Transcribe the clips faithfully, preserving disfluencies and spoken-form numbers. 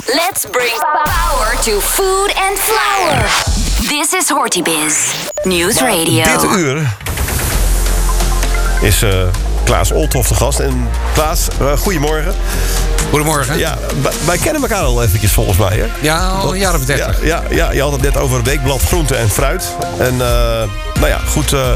Let's bring power to food and flour. This is HortiBiz News Radio. Dit uur is uh, Klaas Olthoff de gast. En Klaas, uh, goedemorgen. Goedemorgen. Ja, wij kennen elkaar al eventjes volgens mij, hè? Ja, al een jaar of dertig. Ja, ja, ja, je had het net over het weekblad Groente en Fruit. En uh, nou ja, goed. Uh,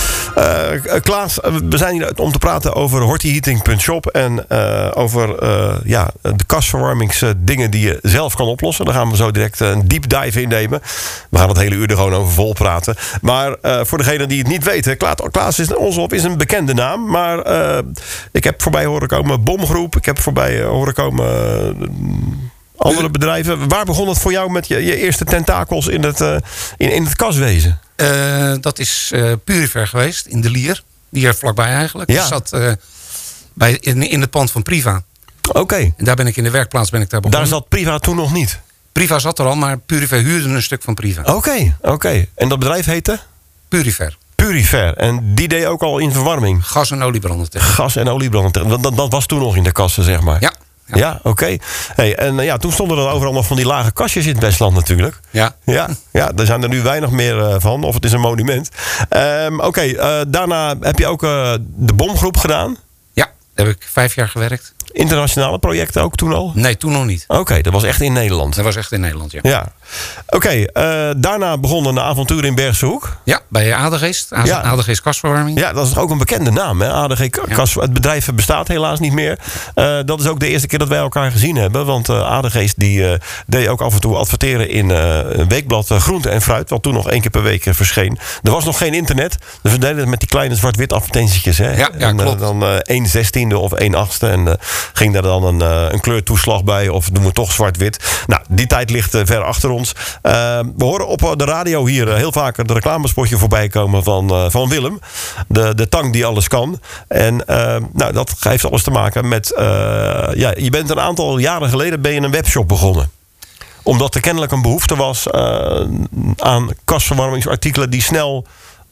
uh, Klaas, we zijn hier om te praten over hortiheating punt shop. En uh, over uh, ja, de kastverwarmingsdingen die je zelf kan oplossen. Daar gaan we zo direct een deep dive in nemen. We gaan het hele uur er gewoon over vol praten. Maar uh, voor degenen die het niet weten, Klaas, Klaas is, Olthoff is een bekende naam. Maar uh, ik heb voorbij horen komen Bomgroep. Ik heb voorbij horen komen uh, andere bedrijven. Waar begon het voor jou met je, je eerste tentakels in het, uh, in, in het kaswezen? Uh, dat is uh, Purifer geweest, in de Lier. Hier vlakbij eigenlijk. Ja. Ik zat uh, bij, in, in het pand van Priva. Oké. Okay. En daar ben ik in de werkplaats ben ik daar begonnen. Daar zat Priva toen nog niet? Priva zat er al, maar Purifer huurde een stuk van Priva. Oké, okay, oké. Okay. En dat bedrijf heette? Purifer. Purifer. En die deed ook al in verwarming? Gas- en oliebrandertechniek. Gas- en oliebrandertechniek. Dat, dat was toen nog in de kassen, zeg maar? Ja. Ja, ja oké. Okay. Hey, en uh, ja, toen stonden er overal nog van die lage kastjes in het Westland natuurlijk. Ja. Ja, ja, daar zijn er nu weinig meer uh, van. Of het is een monument. Um, oké, okay, uh, daarna heb je ook uh, de Bomgroep gedaan. Ja, daar heb ik vijf jaar gewerkt. Internationale projecten ook toen al? Nee, toen nog niet. Oké, okay, dat was echt in Nederland. Dat was echt in Nederland, ja. Ja. Oké, okay, uh, daarna begonnen de avonturen in Bergse Hoek. Ja, bij Adegeest. A- ja. Adegeest Kastverwarming. Ja, dat is ook een bekende naam, hè? Adegeest Kas. Ja. Het bedrijf bestaat helaas niet meer. Uh, dat is ook de eerste keer dat wij elkaar gezien hebben. Want uh, Adegeest die, uh, deed ook af en toe adverteren in uh, een weekblad uh, Groente en Fruit. Wat toen nog één keer per week uh, verscheen. Er was nog geen internet. Dus we deden het met die kleine zwart-wit advertentietjes. Hè? Ja, ja, en, uh, klopt. dan uh, één zestiende of één achtste. En uh, ging daar dan een, uh, een kleurtoeslag bij. Of doen we toch zwart-wit. Nou, die tijd ligt uh, ver achter ons. Uh, we horen op de radio hier uh, heel vaak de reclamespotje voorbij komen van, uh, van Willem. De, de tang die alles kan. En uh, nou, dat heeft alles te maken met... Uh, ja, je bent een aantal jaren geleden ben je een webshop begonnen. Omdat er kennelijk een behoefte was uh, aan kastverwarmingsartikelen die snel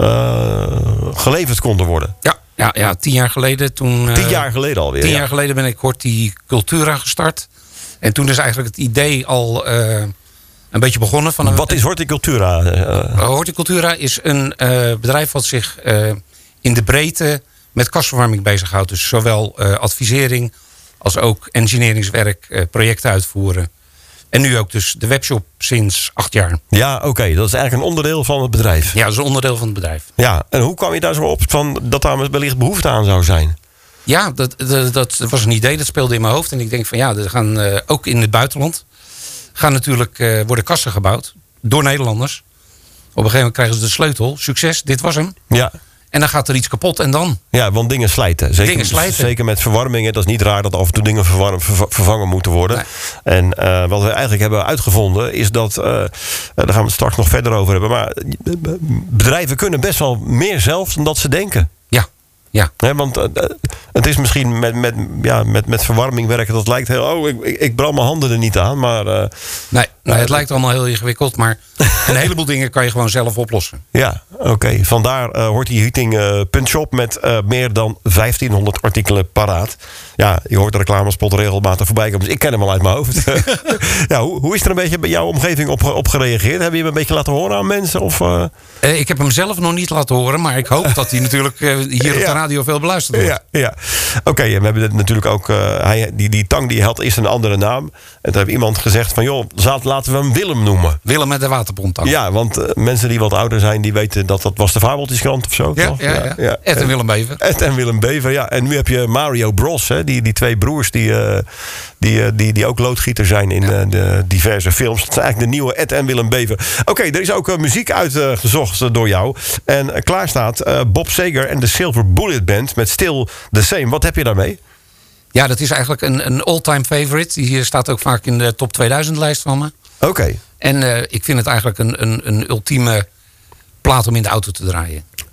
uh, geleverd konden worden. Ja, ja, ja, tien jaar geleden toen... Uh, tien jaar geleden alweer. Tien ja. jaar geleden ben ik Horticultura gestart. En toen is eigenlijk het idee al... Uh, Een beetje begonnen van een. Wat is Horticultura? Uh, Horticultura is een uh, bedrijf wat zich uh, in de breedte met kastverwarming bezighoudt. Dus zowel uh, advisering als ook engineeringswerk, uh, projecten uitvoeren. En nu ook dus de webshop sinds acht jaar. Ja, oké. Okay. Dat is eigenlijk een onderdeel van het bedrijf. Ja, dat is een onderdeel van het bedrijf. Ja, en hoe kwam je daar zo op van dat daar wellicht behoefte aan zou zijn? Ja, dat, dat, dat was een idee, dat speelde in mijn hoofd. En ik denk van ja, er gaan uh, ook in het buitenland... gaan natuurlijk uh, worden kassen gebouwd door Nederlanders. Op een gegeven moment krijgen ze de sleutel. Succes, dit was hem. Ja. En dan gaat er iets kapot en dan? Ja, want dingen slijten. Zeker, dingen slijten. Zeker met verwarmingen. Dat is niet raar dat af en toe dingen verwarm, ver, vervangen moeten worden. Nee. En uh, wat we eigenlijk hebben uitgevonden is dat... Uh, daar gaan we het straks nog verder over hebben. Maar bedrijven kunnen best wel meer zelf dan dat ze denken. Ja. Ja. He, want uh, het is misschien met, met, ja, met, met verwarming werken, dat lijkt heel... Oh, ik, ik brand mijn handen er niet aan, maar... Uh, nee, nee, het uh, lijkt allemaal heel ingewikkeld, maar een heleboel dingen kan je gewoon zelf oplossen. Ja, oké. Okay. Vandaar uh, hortiheating punt shop met uh, meer dan vijftienhonderd artikelen paraat. Ja, je hoort de reclamespot regelmatig voorbij komen, dus ik ken hem al uit mijn hoofd. ja, hoe, hoe is er een beetje bij jouw omgeving op, op gereageerd? Heb je hem een beetje laten horen aan mensen? Of, uh... Uh, ik heb hem zelf nog niet laten horen, maar ik hoop dat hij natuurlijk uh, hier op de radio veel beluisterd wordt. Ja, ja. Oké, okay, we hebben het natuurlijk ook... Uh, hij, die, die tang die had eerst een andere naam. En toen heeft iemand gezegd van... joh, laten we hem Willem noemen. Willem met de waterpomptang. Ja, want uh, mensen die wat ouder zijn... die weten dat dat was de Fabeltjeskrant of zo. Ja, toch? ja, ja. ja. Ed en Willem Bever. Ed en Willem Bever, ja. En nu heb je Mario Bros, hè, die, die twee broers... die, uh, die, uh, die, die ook loodgieter zijn in ja. uh, de diverse films. Dat is eigenlijk de nieuwe Ed en Willem Bever. Oké, okay, er is ook uh, muziek uitgezocht uh, door jou. En uh, klaar staat uh, Bob Seger en de Silver Bullet Band... met Still the Same. Wat heb je daarmee? Ja, dat is eigenlijk een, een all-time favorite. Die staat ook vaak in de top tweeduizend lijst van me. Oké. Okay. En uh, ik vind het eigenlijk een, een, een ultieme plaat om in de auto te draaien. Oké,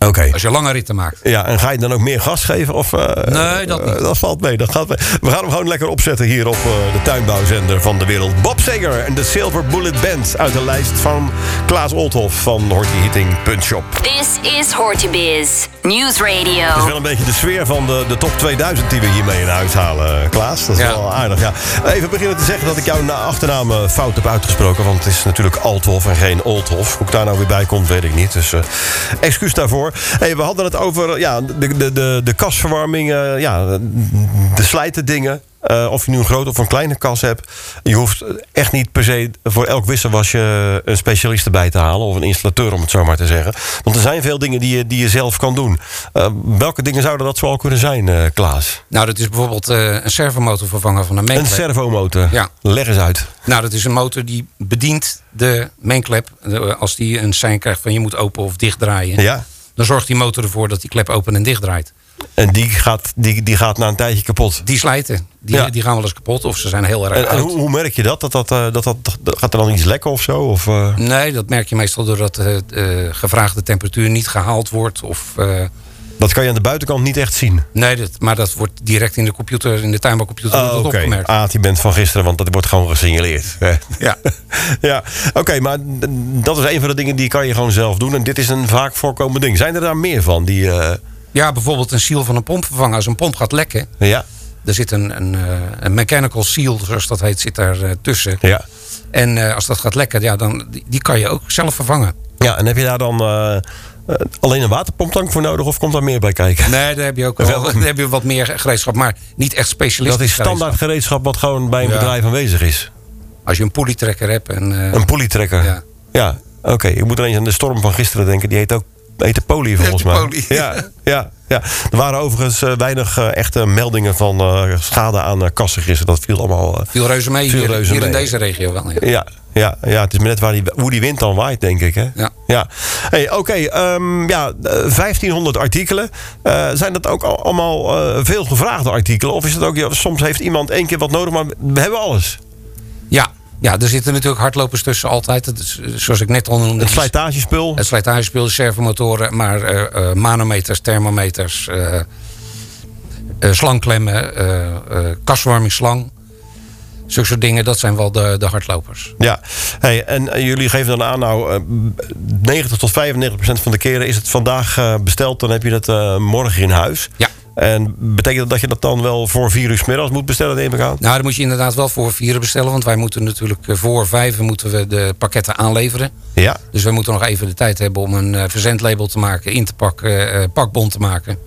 Okay. Als je lange ritten maakt. Ja, en ga je dan ook meer gas geven? Of, uh, nee, dat niet. Uh, dat valt mee, dat gaat mee. We gaan hem gewoon lekker opzetten hier op uh, de tuinbouwzender van de wereld. Bob Seger en de Silver Bullet Band uit de lijst van Klaas Olthoff van Horti Heating punt shop. This is HortiBiz News Radio. Het is wel een beetje de sfeer van de, de top tweeduizend die we hiermee in huis halen, Klaas. Dat is ja. wel aardig, ja. Even beginnen te zeggen dat ik jouw achternaam fout heb uitgesproken. Want het is natuurlijk Althoff en geen Olthoff. Hoe ik daar nou weer bij komt, weet ik niet. Dus uh, excuus daarvoor. Hey, we hadden het over ja, de, de, de, de kasverwarming, uh, ja, de slijten dingen. Uh, of je nu een grote of een kleine kas hebt. Je hoeft echt niet per se voor elk wisselwasje een specialist erbij te halen. Of een installateur, om het zo maar te zeggen. Want er zijn veel dingen die je, die je zelf kan doen. Uh, welke dingen zouden dat zoal kunnen zijn, uh, Klaas? Nou, dat is bijvoorbeeld uh, een servomotor vervangen van een mengklep. Een servomotor? Ja. Leg eens uit. Nou, dat is een motor die bedient de mengklep. Als die een sein krijgt van je moet open of dicht draaien. Ja. Dan zorgt die motor ervoor dat die klep open en dicht draait. En die gaat, die, die gaat na een tijdje kapot? Die slijten. Die, ja. die gaan wel eens kapot of ze zijn heel erg en, oud. En hoe, hoe merk je dat? Dat, dat, dat, dat, dat? Gaat er dan iets lekken of zo? Of, uh... Nee, dat merk je meestal doordat de uh, gevraagde temperatuur niet gehaald wordt. Of, uh... Dat kan je aan de buitenkant niet echt zien? Nee, dat, maar dat wordt direct in de computer, in de tuinbouwcomputer oh, okay. opgemerkt. Ah, die bent van gisteren, want dat wordt gewoon gesignaleerd. Ja. ja. Oké, okay, maar dat is een van de dingen die kan je gewoon zelf doen. En dit is een vaak voorkomend ding. Zijn er daar meer van? Die, uh... Ja, bijvoorbeeld een seal van een pomp vervangen. Als een pomp gaat lekken, ja. er zit een, een, een mechanical seal, zoals dat heet, zit daar uh, tussen. Ja. En uh, als dat gaat lekken, ja, dan, die, die kan je ook zelf vervangen. Ja, en heb je daar dan uh, uh, alleen een waterpomptank voor nodig of komt daar meer bij kijken? Nee, daar heb je ook wel, daar heb je wat meer gereedschap, maar niet echt specialistisch. Dat is standaard gereedschap, gereedschap wat gewoon bij een ja. bedrijf aanwezig is. Als je een poelietrekker hebt. En, uh, een poelietrekker? Ja. Ja, oké. Okay. Ik moet ineens aan de storm van gisteren denken. Die heet ook heet de poli volgens mij. Poli. Ja, ja, ja. Er waren overigens uh, weinig uh, echte meldingen van uh, schade aan uh, kassen gisteren. Dat viel allemaal uh, viel reuze mee viel hier, reuze hier mee. in deze regio wel. Ja, ja, ja, ja het is maar net waar die, hoe die wind dan waait, denk ik. Hè? Ja. ja. Hey, Oké, okay, um, ja, vijftienhonderd artikelen. Uh, zijn dat ook allemaal uh, veel gevraagde artikelen? Of is het ook, ja, soms heeft iemand één keer wat nodig, maar we hebben alles? Ja. Ja, er zitten natuurlijk hardlopers tussen altijd. Dat is, zoals ik net al noemde. Het slijtagespul? Het slijtagespul, servomotoren, maar uh, uh, manometers, thermometers, uh, uh, slangklemmen, uh, uh, kasverwarmingsslang. Zulke soort dingen, dat zijn wel de, de hardlopers. Ja, hey, en uh, jullie geven dan aan, nou, uh, negentig tot vijfennegentig procent van de keren is het vandaag uh, besteld, dan heb je dat uh, morgen in huis. Ja. En betekent dat dat je dat dan wel voor vier uur 's middags moet bestellen, neem ik aan? Nou, dan moet je inderdaad wel voor vier uur bestellen. Want wij moeten natuurlijk voor vijf moeten we de pakketten aanleveren. Ja. Dus we moeten nog even de tijd hebben om een uh, verzendlabel te maken, in te pakken, uh, pakbon te maken.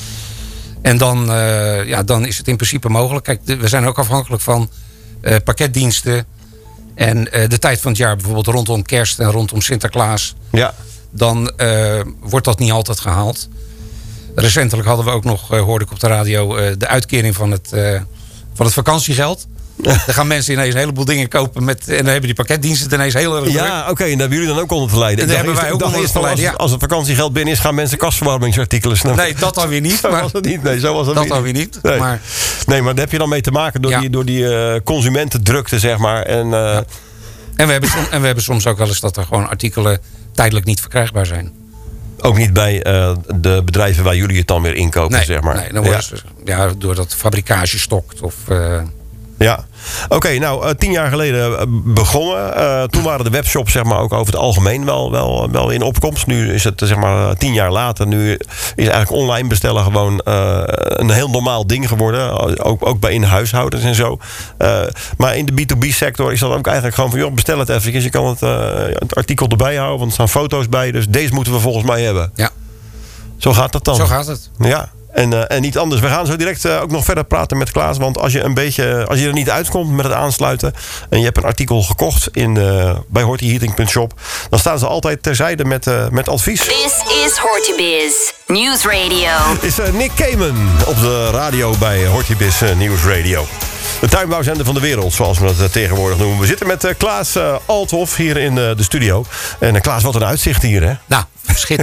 En dan, uh, ja, dan is het in principe mogelijk. Kijk, de, we zijn ook afhankelijk van uh, pakketdiensten. En uh, de tijd van het jaar, bijvoorbeeld rondom kerst en rondom Sinterklaas. Ja. Dan uh, wordt dat niet altijd gehaald. Recentelijk hadden we ook nog, uh, hoorde ik op de radio, uh, de uitkering van het, uh, van het vakantiegeld. Dan gaan mensen ineens een heleboel dingen kopen met, en dan hebben die pakketdiensten het ineens heel erg druk. Ja, oké, okay, en daar hebben jullie dan ook onder te lijden. En daar hebben wij ook onder te lijden, ja. Als het vakantiegeld binnen is, gaan mensen kastverwarmingsartikelen snel. Nee, dat dan weer niet. Zo maar, was het niet. Nee, zo was het dat niet. dan weer niet. Nee. Maar, nee, maar daar heb je dan mee te maken door ja. die, door die uh, consumentendrukte, zeg maar. En, uh, ja. en, we hebben soms, en we hebben soms ook wel eens dat er gewoon artikelen tijdelijk niet verkrijgbaar zijn. Ook niet bij uh, de bedrijven waar jullie het dan weer inkopen, nee, zeg maar. Nee, dan worden ja. ze ja, doordat fabrikage stokt of... Uh, Ja, oké, okay, nou, uh, tien jaar geleden begonnen. Uh, toen waren de webshops zeg maar ook over het algemeen wel, wel, wel in opkomst. Nu is het zeg maar tien jaar later. Nu is eigenlijk online bestellen gewoon uh, een heel normaal ding geworden. Ook, ook bij in huishoudens en zo. Uh, maar in de B twee B sector is dat ook eigenlijk gewoon van... joh, bestel het even. Je kan het, uh, het artikel erbij houden, want er staan foto's bij. Dus deze moeten we volgens mij hebben. Ja. Zo gaat dat dan. Zo gaat het. Ja. En, uh, en niet anders. We gaan zo direct uh, ook nog verder praten met Klaas. Want als je een beetje, als je er niet uitkomt met het aansluiten... en je hebt een artikel gekocht in, uh, bij Horti Heating punt shop... dan staan ze altijd terzijde met, uh, met advies. This is HortiBiz News Radio. Is uh, Nick Kamen op de radio bij HortiBiz uh, News Radio. De tuinbouwzender van de wereld, zoals we dat uh, tegenwoordig noemen. We zitten met uh, Klaas uh, Althoff hier in uh, de studio. En uh, Klaas, wat een uitzicht hier, hè? Nou, schitterend.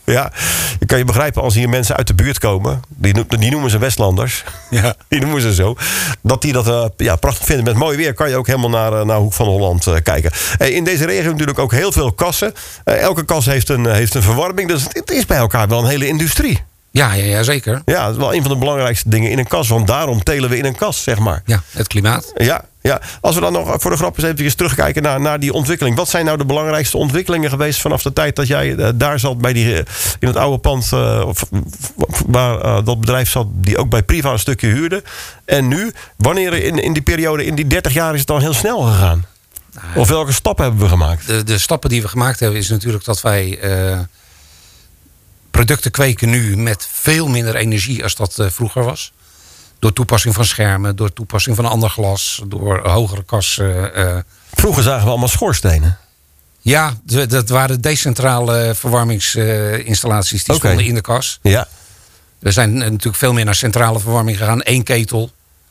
Ja, je kan je begrijpen als hier mensen uit de buurt komen. Die, die noemen ze Westlanders. Ja. Die noemen ze zo. Dat die dat uh, ja, prachtig vinden. Met mooi weer kan je ook helemaal naar, uh, naar Hoek van Holland uh, kijken. Hey, in deze regio natuurlijk ook heel veel kassen. Uh, elke kas heeft een, uh, heeft een verwarming. Dus het is bij elkaar wel een hele industrie. Ja, ja, ja, zeker. Ja, dat is wel een van de belangrijkste dingen in een kas. Want daarom telen we in een kas, zeg maar. Ja, het klimaat. Ja, ja. Als we dan nog voor de grap eens even terugkijken naar, naar die ontwikkeling. Wat zijn nou de belangrijkste ontwikkelingen geweest vanaf de tijd dat jij uh, daar zat bij die, uh, in het oude pand uh, waar uh, dat bedrijf zat, die ook bij Priva een stukje huurde. En nu, wanneer in, in die periode, in die dertig jaar is het dan heel snel gegaan? Nou, of welke stappen hebben we gemaakt? De, de stappen die we gemaakt hebben is natuurlijk dat wij uh, producten kweken nu met veel minder energie als dat uh, vroeger was. Door toepassing van schermen, door toepassing van ander glas, door hogere kassen. Uh. Vroeger zagen we allemaal schoorstenen. Ja, de, dat waren decentrale verwarmingsinstallaties die okay. stonden in de kas. Ja. We zijn natuurlijk veel meer naar centrale verwarming gegaan. Eén ketel.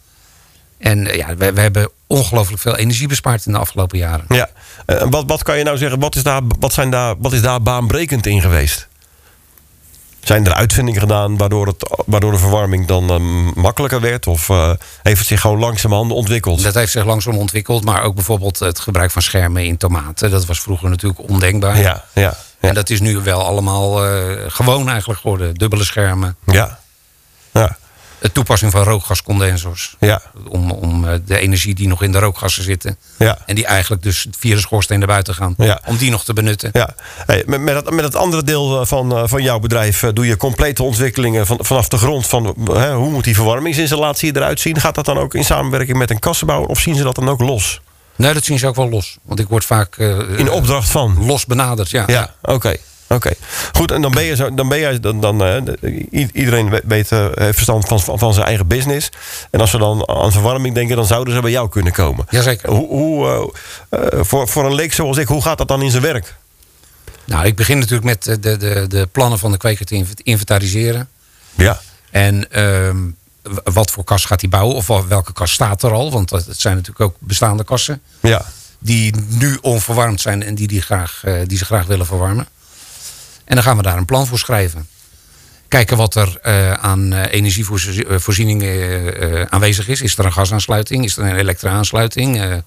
En uh, ja, we, we hebben ongelooflijk veel energie bespaard in de afgelopen jaren. Ja. Uh, wat, wat kan je nou zeggen, wat is, daar, wat, zijn daar, wat is daar baanbrekend in geweest? Zijn er uitvindingen gedaan waardoor, het, waardoor de verwarming dan uh, makkelijker werd? Of uh, heeft het zich gewoon langzamerhand ontwikkeld? Dat heeft zich langzaam ontwikkeld. Maar ook bijvoorbeeld het gebruik van schermen in tomaten. Dat was vroeger natuurlijk ondenkbaar. Ja, ja, ja. En dat is nu wel allemaal uh, gewoon eigenlijk geworden. Dubbele schermen. Ja. Ja. De toepassing van rookgascondensors. Ja. Om, om de energie die nog in de rookgassen zitten. Ja. En die eigenlijk dus via de schoorsteen naar buiten gaan. Ja. Om die nog te benutten. Ja. Hey, met, met, het, met het andere deel van, van jouw bedrijf doe je complete ontwikkelingen van, vanaf de grond. Van, hè, hoe moet die verwarmingsinstallatie eruit zien? Gaat dat dan ook in samenwerking met een kassenbouwer? Of zien ze dat dan ook los? Nee, dat zien ze ook wel los. Want ik word vaak uh, in opdracht van? Los benaderd, ja. Ja, oké. Okay. Oké, okay. Goed, en dan ben je zo, dan ben jij dan, dan uh, iedereen weet, uh, heeft verstand van, van, van zijn eigen business. En als we dan aan verwarming denken, dan zouden ze bij jou kunnen komen. Jazeker. Hoe, hoe, uh, uh, voor, voor een leek zoals ik, hoe gaat dat dan in zijn werk? Nou, ik begin natuurlijk met de, de, de plannen van de kweker te inventariseren. Ja. En uh, wat voor kas gaat hij bouwen? Of welke kas staat er al? Want het zijn natuurlijk ook bestaande kassen. Ja. Die nu onverwarmd zijn en die, die, graag, uh, die ze graag willen verwarmen. En dan gaan we daar een plan voor schrijven. Kijken wat er uh, aan uh, energievoorziening uh, uh, aanwezig is. Is er een gasaansluiting? Is er een elektra-aansluiting? Uh,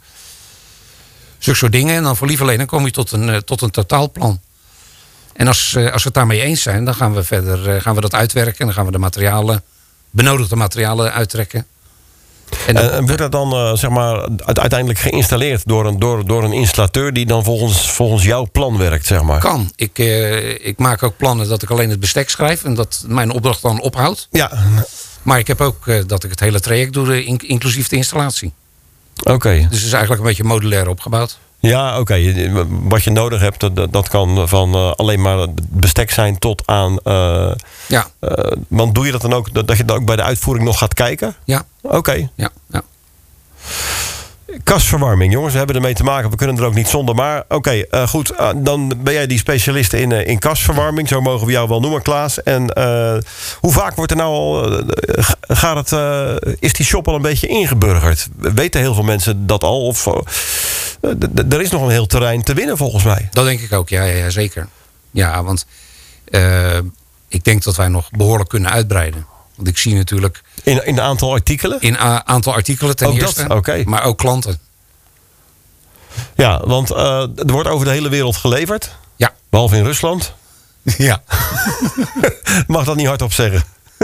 zulke soort dingen. En dan voor lieverlee dan kom je tot een, uh, tot een totaalplan. En als, uh, als we het daarmee eens zijn, dan gaan we verder uh, gaan we dat uitwerken. En dan gaan we de materialen, benodigde materialen uittrekken. En, dan, en wordt dat dan uh, zeg maar uiteindelijk geïnstalleerd door een, door, door een installateur die dan volgens, volgens jouw plan werkt, zeg maar? Kan. Ik, uh, ik maak ook plannen dat ik alleen het bestek schrijf en dat mijn opdracht dan ophoudt. Ja. Maar ik heb ook uh, dat ik het hele traject doe, inclusief de installatie. Oké. Okay. Dus het is eigenlijk een beetje modulair opgebouwd. Ja, oké. Okay. Wat je nodig hebt, dat, dat kan van uh, alleen maar bestek zijn tot aan... Uh, ja. Uh, want doe je dat dan ook, dat je dan ook bij de uitvoering nog gaat kijken? Ja. Oké. Okay. Ja, ja. Kasverwarming, jongens, we hebben ermee te maken. We kunnen er ook niet zonder. Maar oké, okay, uh, goed. Uh, dan ben jij die specialist in, uh, in kasverwarming. Zo mogen we jou wel noemen, Klaas. En uh, hoe vaak wordt er nou al... Uh, gaat het, uh, is die shop al een beetje ingeburgerd? Weten heel veel mensen dat al? Of, uh, d- er is nog een heel terrein te winnen, volgens mij. Dat denk ik ook, ja, ja, ja zeker. Ja, want uh, ik denk dat wij nog behoorlijk kunnen uitbreiden. Want ik zie natuurlijk... In, in een aantal artikelen? In een aantal artikelen ten ook eerste. Dat? Okay. Maar ook klanten. Ja, want uh, er wordt over de hele wereld geleverd. Ja. Behalve in Rusland. Ja. Mag dat niet hardop zeggen.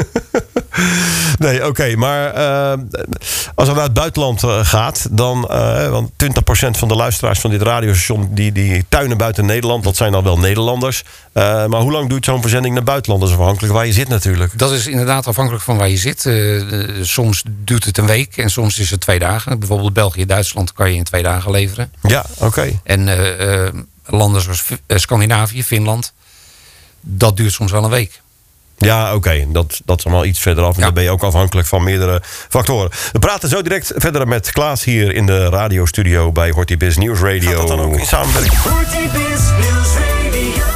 Nee, oké. Okay, maar uh, als het naar het buitenland uh, gaat... dan, uh, want twintig procent van de luisteraars van dit radiostation... die, die tuinen buiten Nederland, dat zijn dan wel Nederlanders. Uh, maar hoe lang duurt zo'n verzending naar buitenland? Dat is afhankelijk waar je zit natuurlijk. Dat is inderdaad afhankelijk van waar je zit. Uh, uh, soms duurt het een week en soms is het twee dagen. Bijvoorbeeld België, Duitsland kan je in twee dagen leveren. Ja, oké. Okay. En uh, uh, landen zoals uh, Scandinavië, Finland... dat duurt soms wel een week. Ja, oké. Okay. Dat, dat is allemaal iets verderaf. En ja. Dan ben je ook afhankelijk van meerdere factoren. We praten zo direct verder met Klaas hier in de radiostudio bij Hortibiz News Radio. Gaat dat dan ook in samenwerking? Hortibiz News Radio.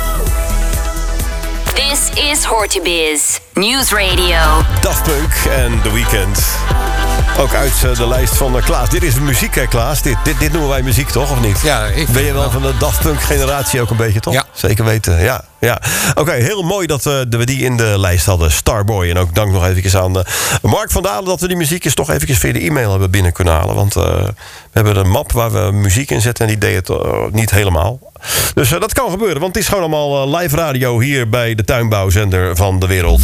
This is Hortibiz News Radio. Daft Punk en The Weeknd. Ook uit uh, de lijst van uh, Klaas. Dit is muziek, hè, Klaas? Dit, dit, dit noemen wij muziek, toch? Of niet? Ja, ik ben je wel, wel van de Daft Punk generatie ook een beetje, toch? Ja. Zeker weten, ja. ja. Oké, okay, heel mooi dat uh, we die in de lijst hadden. Starboy. En ook dank nog even aan uh, Mark van Dalen dat we die muziekjes toch even via de e-mail hebben binnen kunnen halen. Want uh, we hebben een map waar we muziek in zetten en die deed het uh, niet helemaal. Dus uh, dat kan gebeuren, want het is gewoon allemaal uh, live radio hier bij de tuinbouwzender van de wereld.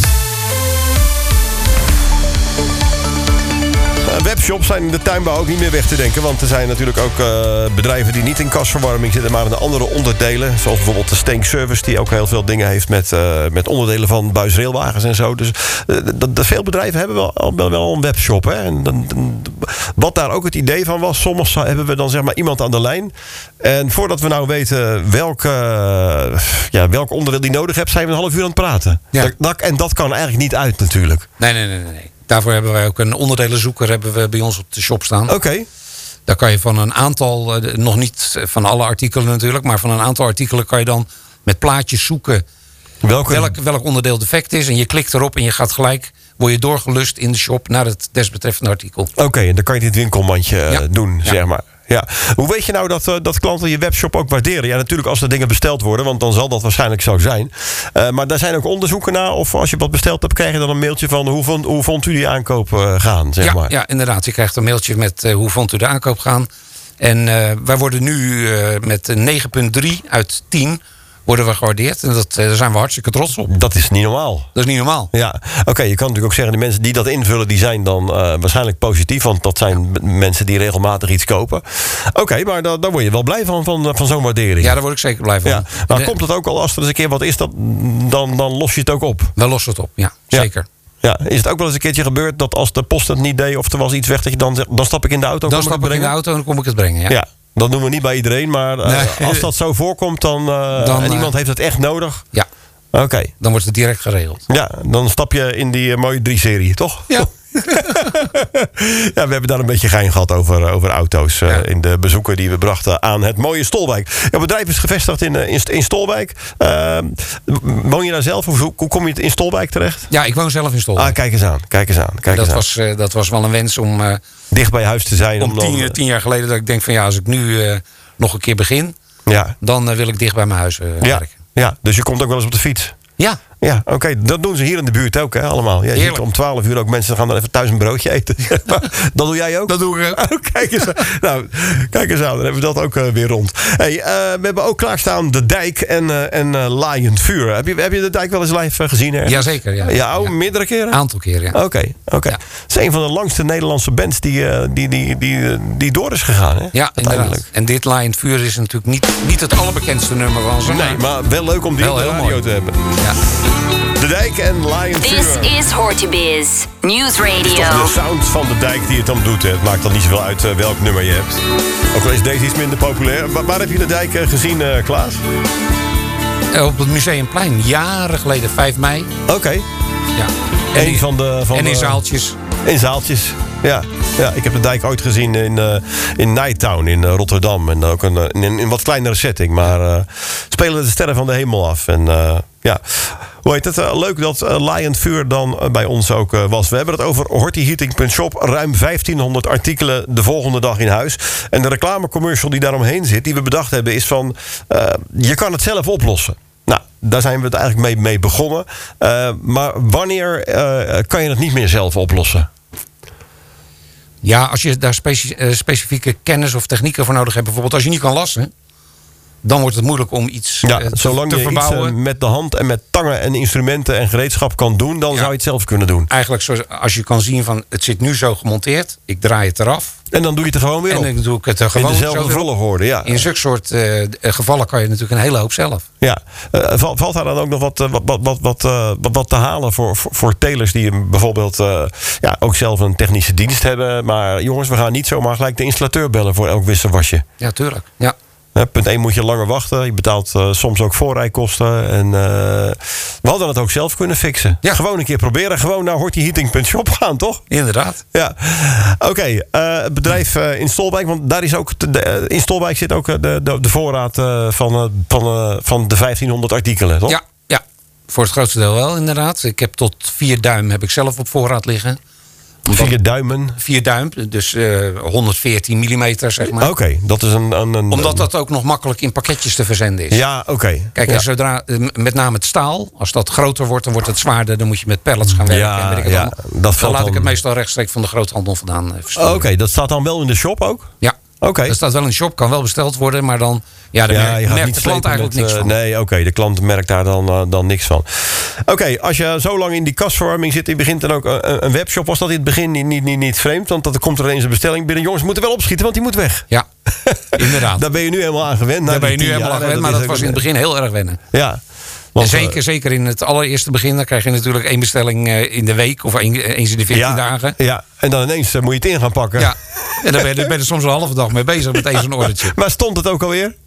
Webshops zijn in de tuinbouw ook niet meer weg te denken. Want er zijn natuurlijk ook uh, bedrijven die niet in kasverwarming zitten, maar in de andere onderdelen. Zoals bijvoorbeeld de Stenk Service, die ook heel veel dingen heeft met, uh, met onderdelen van buisrailwagens en zo. Dus uh, dat, dat veel bedrijven hebben wel, wel, wel een webshop. Hè? En dan, dan, wat daar ook het idee van was, soms hebben we dan zeg maar iemand aan de lijn. En voordat we nou weten welk, uh, ja, welk onderdeel die nodig hebt, zijn we een half uur aan het praten. Ja. Dat, dat, en dat kan eigenlijk niet uit natuurlijk. Nee, nee, nee, nee. Daarvoor hebben wij ook een onderdelenzoeker hebben we bij ons op de shop staan. Oké. Okay. Daar kan je van een aantal, nog niet van alle artikelen natuurlijk, maar van een aantal artikelen kan je dan met plaatjes zoeken Welke? welk, welk onderdeel defect is. En je klikt erop en je gaat gelijk, word je doorgelust in de shop naar het desbetreffende artikel. Oké, okay, en dan kan je dit winkelmandje ja. doen, ja. zeg maar. Ja. Hoe weet je nou dat, uh, dat klanten je webshop ook waarderen? Ja, natuurlijk als er dingen besteld worden, want dan zal dat waarschijnlijk zo zijn. Uh, maar daar zijn ook onderzoeken naar. Of als je wat besteld hebt, krijg je dan een mailtje van hoe vond, hoe vond u die aankoop uh, gaan? Zeg ja, maar. ja, inderdaad. Je krijgt een mailtje met uh, hoe vond u de aankoop gaan. En uh, wij worden nu uh, met negen komma drie uit tien worden we gewaardeerd. En dat, uh, daar zijn we hartstikke trots op. Dat is niet normaal. Dat is niet normaal. Ja, oké. Okay, je kan natuurlijk ook zeggen, de mensen die dat invullen, die zijn dan uh, waarschijnlijk positief. Want dat zijn ja. mensen die regelmatig iets kopen. Oké, okay, maar daar, daar word je wel blij van, van, van zo'n waardering. Ja, daar word ik zeker blij van. Ja. Maar de... komt het ook al, als er eens een keer wat is, dat, dan, dan los je het ook op? We lossen het op, ja. Zeker. Ja. Ja, is het ook wel eens een keertje gebeurd dat als de post het niet deed of er was iets weg, dat je dan zegt, dan stap ik in de auto? Dan stap ik in de auto en dan kom ik het brengen, ja. ja. Dat doen we niet bij iedereen, maar uh, nee. als dat zo voorkomt dan, uh, dan en iemand uh, heeft het echt nodig. Ja. Oké. Okay. Dan wordt het direct geregeld. Ja, dan stap je in die uh, mooie drie-serie, toch? Ja. Ja, we hebben daar een beetje gein gehad over, over auto's. Uh, ja. In de bezoeken die we brachten aan het mooie Stolwijk. Het bedrijf is gevestigd in, in, in Stolwijk. Uh, woon je daar zelf? Hoe, hoe kom je in Stolwijk terecht? Ja, ik woon zelf in Stolwijk. Ah, kijk eens aan. Kijk eens aan. Kijk dat, eens aan. Was, uh, dat was wel een wens om... Uh, dicht bij huis te zijn. Om, om tien, dan, tien jaar geleden dat ik denk van ja, als ik nu uh, nog een keer begin... Ja. dan uh, wil ik dicht bij mijn huis uh, ja. werken. Ja, dus je komt ook wel eens op de fiets? Ja. Ja, oké. Okay. Dat doen ze hier in de buurt ook, hè, allemaal. Ja, je ziet om twaalf uur ook mensen gaan dan even thuis een broodje eten. Dat doe jij ook? Dat doe ik ook. Oh, kijk eens aan. Nou, kijk eens aan. Dan hebben we dat ook uh, weer rond. Hey, uh, we hebben ook klaarstaan De Dijk en, uh, en uh, Laaiend Vuur. Heb je, heb je De Dijk wel eens live uh, gezien? Ergens? Jazeker, ja. Ja, oh, ja. meerdere keren? Een aantal keren, ja. Oké, okay, oké. Okay. Ja. Het is een van de langste Nederlandse bands die, uh, die, die, die, die, die door is gegaan, hè? Ja, inderdaad. En dit Laaiend Vuur is natuurlijk niet, niet het allerbekendste nummer van ze. Nee, maar wel leuk om die op de radio mooi. te hebben. Ja. De Dijk en Laaiend Vuur. This is Hortibiz News Radio. Het is toch de sound van De Dijk die het dan doet. Hè. Het maakt dan niet zoveel uit uh, welk nummer je hebt. Ook al is deze iets minder populair. Waar, waar heb je De Dijk uh, gezien, uh, Klaas? Uh, op het Museumplein. Jaren geleden, vijf mei. Oké. Okay. Ja. En, in, van de, van en in de, zaaltjes. In zaaltjes, ja. Ja, ik heb De Dijk ooit gezien in, uh, in Nighttown in uh, Rotterdam. En ook een, in een wat kleinere setting. Maar uh, spelen de sterren van de hemel af. En uh, ja, hoe heet het? Uh, leuk dat uh, Laaiend Vuur dan uh, bij ons ook uh, was. We hebben het over hortiheating punt shop. Ruim vijftienhonderd artikelen de volgende dag in huis. En de reclamecommercial die daaromheen zit, die we bedacht hebben, is van uh, je kan het zelf oplossen. Nou, daar zijn we het eigenlijk mee, mee begonnen. Uh, maar wanneer uh, kan je het niet meer zelf oplossen? Ja, als je daar speci- uh, specifieke kennis of technieken voor nodig hebt. Bijvoorbeeld als je niet kan lassen, dan wordt het moeilijk om iets ja, uh, te, zolang te je verbouwen. Iets uh, met de hand en met tangen en instrumenten en gereedschap kan doen, dan ja. zou je het zelf kunnen doen. Eigenlijk zoals, als je kan zien van het zit nu zo gemonteerd, ik draai het eraf. En dan doe je het er gewoon weer en op. En dan doe ik het er gewoon in dezelfde volgorde, ja. In zulke soort uh, gevallen kan je natuurlijk een hele hoop zelf. Ja, uh, valt daar dan ook nog wat, wat, wat, wat, wat, uh, wat te halen voor, voor, voor telers die bijvoorbeeld uh, ja, ook zelf een technische dienst hebben. Maar jongens, we gaan niet zomaar gelijk de installateur bellen voor elk wisselwasje. Ja, tuurlijk. Ja. Uh, punt één moet je langer wachten. Je betaalt uh, soms ook voorrijkosten. En uh, we hadden het ook zelf kunnen fixen. Ja. Gewoon een keer proberen. Gewoon naar hortiheating punt shop gaan, toch? Inderdaad. Ja. Oké, okay, uh, het bedrijf uh, in Stolwijk. Want daar is ook de, uh, in Stolwijk zit ook de, de, de voorraad uh, van, uh, van, uh, van de vijftienhonderd artikelen, toch? Ja, ja, voor het grootste deel wel, inderdaad. Ik heb tot vier duim heb ik zelf op voorraad liggen. Omdat, Vier duimen? Vier duim, dus uh, honderdveertien millimeter, zeg maar. Oké, okay, dat is een, een, een... Omdat dat ook nog makkelijk in pakketjes te verzenden is. Ja, oké. Okay. Kijk, ja. en zodra, met name het staal, als dat groter wordt, dan wordt het zwaarder. Dan moet je met pallets gaan werken. Ja, en weet ik het ja, dan dat dan laat dan... ik het meestal rechtstreeks van de groothandel vandaan uh, versturen. Oké, okay, dat staat dan wel in de shop ook? Ja. Oké. Okay. Dat staat wel in de shop, kan wel besteld worden, maar dan, ja, dan ja, merkt, je gaat merkt niet de klant eigenlijk met, niks van. Nee, oké, okay, de klant merkt daar dan, uh, dan niks van. Oké, okay, als je zo lang in die kasverwarming zit, je begint dan ook een, een webshop. Was dat in het begin niet, niet, niet, niet vreemd? Want dan komt er ineens een bestelling binnen. Jongens, we moeten wel opschieten, want die moet weg. Ja, inderdaad. Daar ben je nu helemaal aan gewend. Daar ben je nu helemaal aan gewend, maar dat was in het begin heel erg wennen. Ja. Want, en zeker, zeker in het allereerste begin, dan krijg je natuurlijk één bestelling in de week of een, eens in de veertien ja, dagen. Ja, en dan ineens uh, moet je het in gaan pakken. Ja, en dan ben je, dan ben je soms een halve dag mee bezig met eens een ordertje. Maar stond het ook alweer?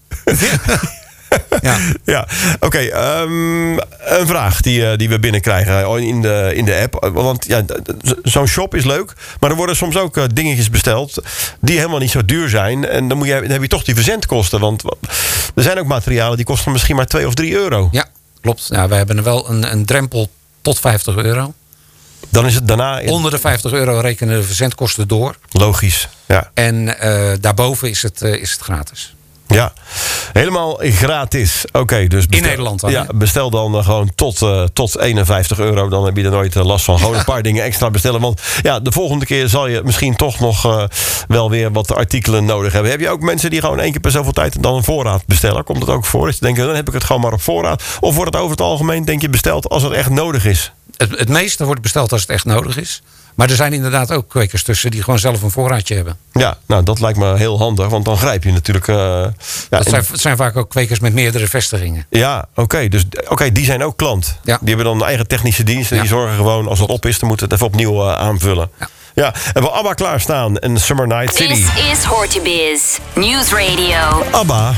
Ja, ja. Oké. Okay, um, een vraag die, uh, die we binnenkrijgen in de, in de app. Want ja, zo'n shop is leuk. Maar er worden soms ook uh, dingetjes besteld die helemaal niet zo duur zijn. En dan, moet je, dan heb je toch die verzendkosten. Want er zijn ook materialen die kosten misschien maar twee of drie euro. Ja, klopt. Ja, we hebben wel een, een drempel tot vijftig euro. Dan is het daarna... In... Onder de vijftig euro rekenen de verzendkosten door. Logisch, ja. En uh, daarboven is het, uh, is het gratis. Ja, helemaal gratis. Oké, okay, dus bestel, in Nederland dan? Ja, bestel dan uh, gewoon tot, uh, tot eenenvijftig euro. Dan heb je er nooit uh, last van. Gewoon een paar dingen extra bestellen. Want ja, de volgende keer zal je misschien toch nog uh, wel weer wat artikelen nodig hebben. Heb je ook mensen die gewoon één keer per zoveel tijd dan een voorraad bestellen? Komt dat ook voor? Dus denken, dan heb ik het gewoon maar op voorraad. Of wordt het over het algemeen, denk je, besteld als het echt nodig is? Het, het meeste wordt besteld als het echt nodig is. Maar er zijn inderdaad ook kwekers tussen die gewoon zelf een voorraadje hebben. Ja, nou dat lijkt me heel handig. Want dan grijp je natuurlijk... Uh, ja, dat zijn, het zijn vaak ook kwekers met meerdere vestigingen. Ja, oké. Okay, dus oké, okay, die zijn ook klant. Ja. Die hebben dan een eigen technische dienst. En ja. die zorgen gewoon, als het op is, dan moet het even opnieuw uh, aanvullen. Ja. Ja, hebben we ABBA klaarstaan en Summer Night City. This is Hortybiz News Radio. ABBA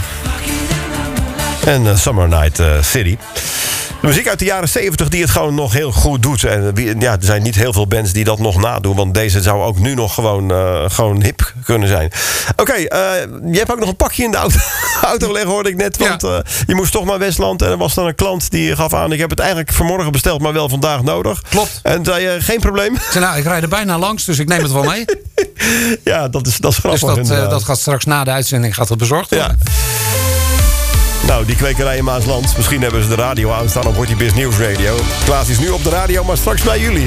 en uh, Summer Night uh, City. De muziek uit de jaren zeventig die het gewoon nog heel goed doet. En ja, er zijn niet heel veel bands die dat nog nadoen. Want deze zou ook nu nog gewoon, uh, gewoon hip kunnen zijn. Oké, okay, uh, je hebt ook nog een pakje in de auto, auto leggen, hoorde ik net. Want ja. uh, je moest toch naar Westland. En er was dan een klant die gaf aan... ik heb het eigenlijk vanmorgen besteld, maar wel vandaag nodig. Klopt. En zei je, uh, geen probleem. Ik zei, nou, ik rijd er bijna langs, dus ik neem het wel mee. Ja, dat is, dat is grappig. Dus dat, uh, dat gaat straks na de uitzending gaat het bezorgd worden. Ja. Nou, die kwekerij in Maasland. Misschien hebben ze de radio aanstaan op Hortybiz News Radio. Klaas is nu op de radio, maar straks bij jullie.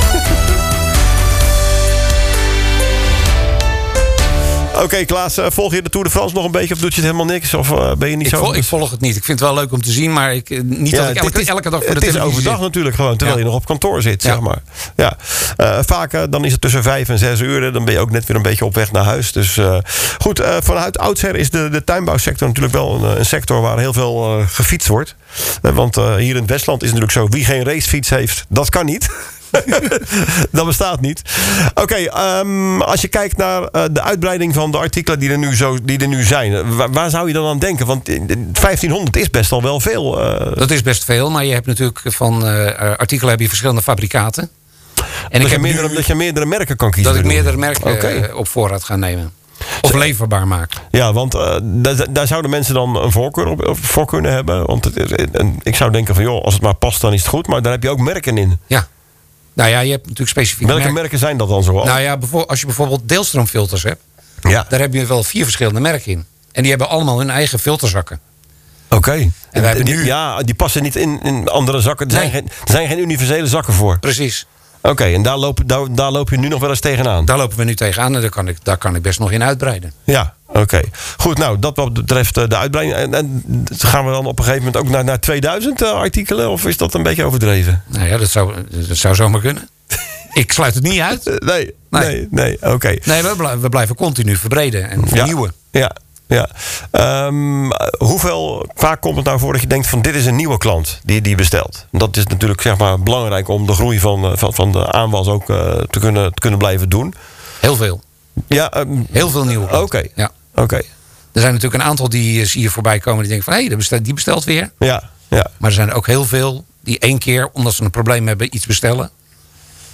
Oké, okay, Klaas, volg je de Tour de France nog een beetje of doet je het helemaal niks? Of uh, ben je niet ik zo... Vol, ik volg het niet. Ik vind het wel leuk om te zien, maar ik, niet ja, dat ik elke, is, elke dag voor de televisie zit. Het is overdag natuurlijk gewoon, terwijl ja. je nog op kantoor zit, ja. zeg maar. Ja. Uh, vaak uh, dan is het tussen vijf en zes uur. Dan ben je ook net weer een beetje op weg naar huis. Dus uh, goed, uh, vanuit oudsher is de, de tuinbouwsector natuurlijk wel een, een sector waar heel veel uh, gefietst wordt. Uh, want uh, hier in het Westland is het natuurlijk zo, wie geen racefiets heeft, dat kan niet. Dat bestaat niet. Oké, okay, um, als je kijkt naar uh, de uitbreiding van de artikelen die er nu, zo, die er nu zijn. Waar, waar zou je dan aan denken? Want vijftienhonderd is best al wel veel. Uh... Dat is best veel, maar je hebt natuurlijk van uh, artikelen heb je verschillende fabricaten. En dat, ik je heb meerdere, nu, dat je meerdere merken kan kiezen. Dat ik meerdere merken okay. uh, op voorraad ga nemen. Of leverbaar maken. Ja, want uh, daar, daar zouden mensen dan een voorkeur op, op voor kunnen hebben. Want het, en ik zou denken van joh, als het maar past dan is het goed. Maar daar heb je ook merken in. Ja. Nou ja, je hebt natuurlijk specifieke Welke merken. merken zijn dat dan zoal? Nou ja, als je bijvoorbeeld deelstroomfilters hebt. Ja. Daar heb je wel vier verschillende merken in. En die hebben allemaal hun eigen filterzakken. Oké. Okay. En wij hebben nu... Ja, die passen niet in, in andere zakken. Er, nee. zijn geen, er zijn geen universele zakken voor. Precies. Oké, okay, en daar loop, daar, daar loop je nu nog wel eens tegenaan? Daar lopen we nu tegenaan en daar kan ik, daar kan ik best nog in uitbreiden. Ja, oké. Okay. Goed, nou, dat wat betreft de uitbreiding. En, en gaan we dan op een gegeven moment ook naar, naar tweeduizend uh, artikelen? Of is dat een beetje overdreven? Nou ja, dat zou, dat zou zomaar kunnen. Ik sluit het niet uit. Nee, nee, nee, nee oké. Okay. Nee, we blijven, we blijven continu verbreden en vernieuwen. Ja, ja. ja. Um, hoeveel vaak komt het nou voor dat je denkt van dit is een nieuwe klant die die bestelt? Dat is natuurlijk zeg maar belangrijk om de groei van, van, van de aanwas ook uh, te, kunnen, te kunnen blijven doen. Heel veel. Ja, um, heel veel nieuwe klanten. Oké. Okay. Ja. Okay. Er zijn natuurlijk een aantal die zie je voorbij komen die denken van hé, hey, bestelt, die bestelt weer. Ja, ja. Maar er zijn er ook heel veel die één keer, omdat ze een probleem hebben, iets bestellen.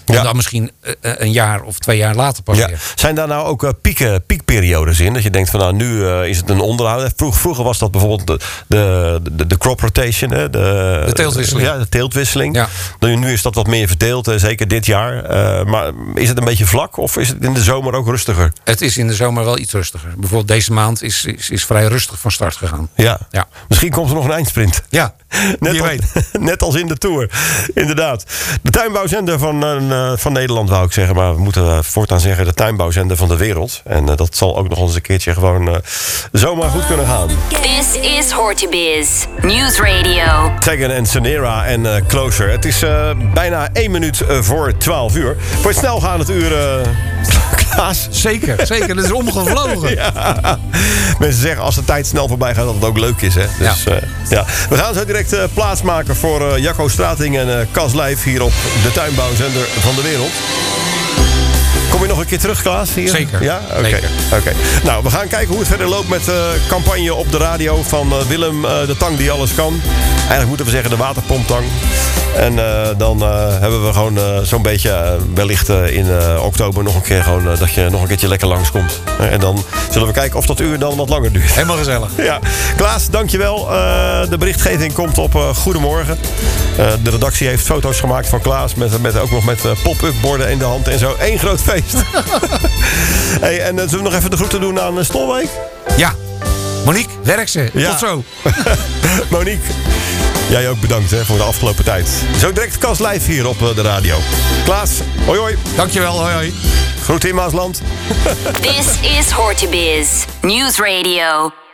En Ja. dan misschien uh, een jaar of twee jaar later pas Ja. weer. Zijn daar nou ook uh, pieken, piekperiodes in? Dat je denkt van nou, nu uh, is het een onderhoud. Vroeger, vroeger was dat bijvoorbeeld de, de, de, de crop rotation. Hè? De, De teeltwisseling. Ja, de teeltwisseling. Ja. Nu, nu is dat wat meer verdeeld, uh, zeker dit jaar. Uh, maar is het een beetje vlak of is het in de zomer ook rustiger? Het is in de zomer wel iets rustiger. Bijvoorbeeld deze maand is, is, is vrij rustig van start gegaan. Ja. Ja. Misschien komt er nog een eindsprint. Ja, Net, wie als, weet. net als in de Tour. Inderdaad. De tuinbouwzender van, uh, van Nederland wou ik zeggen. Maar we moeten uh, voortaan zeggen de tuinbouwzender van de wereld. En uh, dat zal ook nog eens een keertje gewoon uh, zomaar goed kunnen gaan. This is HortiBiz News Radio. Tegan en Sanera en uh, Closer. Het is uh, bijna één minuut uh, voor twaalf uur. Voor het snel gaan het uur... Uh, Klaas. Zeker, zeker. Dat is omgevlogen. Ja. Mensen zeggen als de tijd snel voorbij gaat dat het ook leuk is. Hè? Dus, Ja. uh, ja. We gaan zo direct uh, plaatsmaken voor uh, Jacco Strating en uh, Cas Lijf hier op de tuinbouwzender van de wereld. Kom je nog een keer terug, Klaas? Hier? Zeker. Ja? Oké. Zeker. Oké. Nou, we gaan kijken hoe het verder loopt met de uh, campagne op de radio van uh, Willem, uh, de tang die alles kan. Eigenlijk moeten we zeggen de waterpomptang. En uh, dan uh, hebben we gewoon uh, zo'n beetje uh, wellicht uh, in uh, oktober nog een keer gewoon uh, dat je nog een keertje lekker langskomt. Uh, en dan zullen we kijken of dat uur dan wat langer duurt. Helemaal gezellig. Ja, Klaas, dankjewel. Uh, de berichtgeving komt op uh, Goedemorgen. Uh, de redactie heeft foto's gemaakt van Klaas. Met, met, ook nog met uh, pop-up borden in de hand en zo. Eén groot feest. Hey, en uh, zullen we nog even de groeten doen aan uh, Stolwijk? Ja. Monique, werk ze. Ja. Tot zo. Monique, jij ook bedankt hè, voor de afgelopen tijd. Zo direct Cas Lijf hier op uh, de radio. Klaas, hoi hoi. Dankjewel, hoi hoi. Groeten in Maasland. This is HortiBiz News Radio.